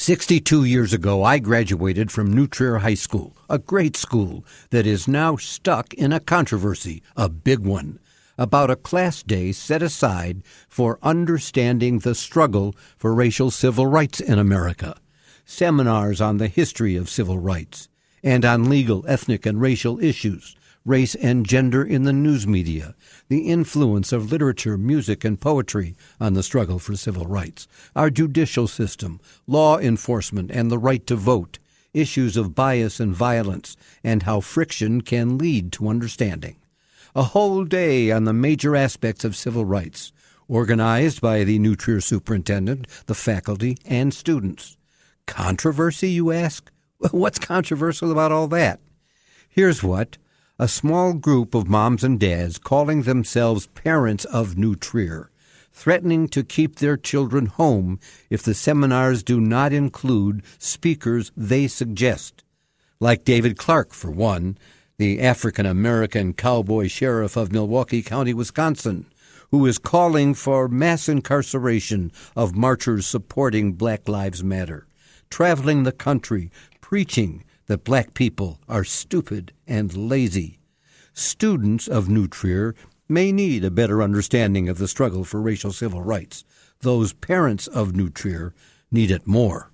62 years ago, I graduated from New Trier High School, a great school that is now stuck in a controversy, a big one, about a class day set aside for understanding the struggle for racial civil rights in America, seminars on the history of civil rights, and on legal, ethnic, and racial issues, race and gender in the news media, the influence of literature, music, and poetry on the struggle for civil rights, our judicial system, law enforcement, and the right to vote, issues of bias and violence, and how friction can lead to understanding. A whole day on the major aspects of civil rights, organized by the New Trier superintendent, the faculty, and students. Controversy, you ask? What's controversial about all that? Here's what. A small group of moms and dads calling themselves parents of New Trier, threatening to keep their children home if the seminars do not include speakers they suggest, like David Clark, for one, the African-American cowboy sheriff of Milwaukee County, Wisconsin, who is calling for mass incarceration of marchers supporting Black Lives Matter, traveling the country preaching that black people are stupid and lazy. Students of New Trier may need a better understanding of the struggle for racial civil rights. Those parents of New Trier need it more.